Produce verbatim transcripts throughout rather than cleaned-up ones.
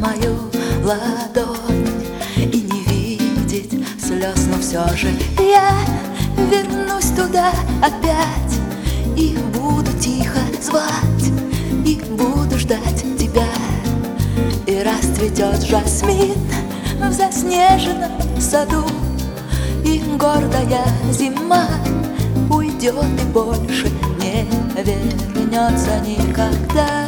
мою ладонь и не видеть слез, но все же я вернусь туда опять и буду тихо звать, и буду ждать тебя. И расцветет жасмин в заснеженном саду, и гордая зима уйдет и больше не вернется никогда.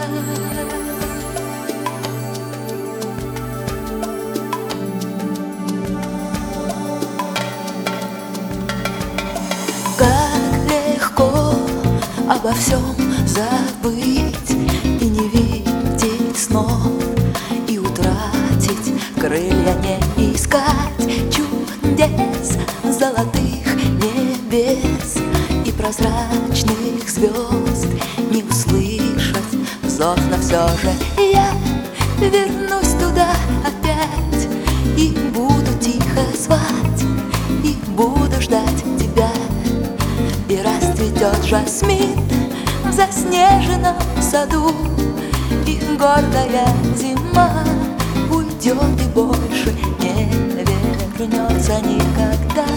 Как легко обо всем забыть и не видеть снов, и утратить крылья, не искать чудес, золотых небес и прозрачных звезд, не услышать зов, но все же я вернусь туда опять и буду тихо звать, и буду ждать тебя. И расцветет жасмин в заснеженном саду, и гордая зима уйдет и больше не вернется никогда.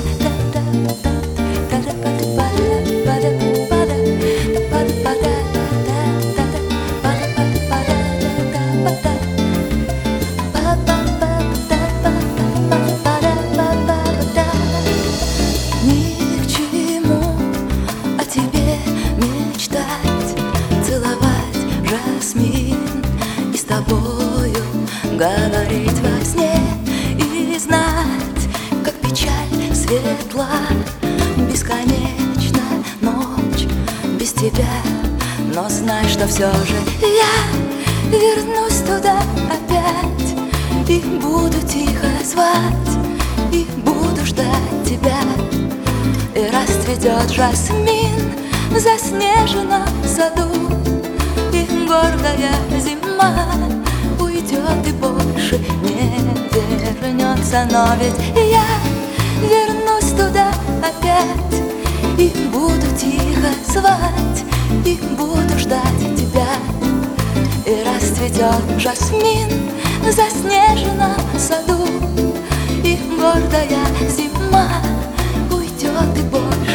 Ни к чему о тебе мечтать, целовать жасмин и с тобою говорить во сне, и знать, как печаль светла, бесконечна ночь без тебя. Но знай, что все же я вернусь туда опять и буду тихо звать, и буду ждать тебя. И расцветет жасмин в заснеженном саду, и гордая зима уйдет и больше не вернется. Но ведь я вернусь туда опять и буду тихо звать, и буду ждать тебя. И расцветет жасмин в заснеженном саду, и гордая зима уйдет и больше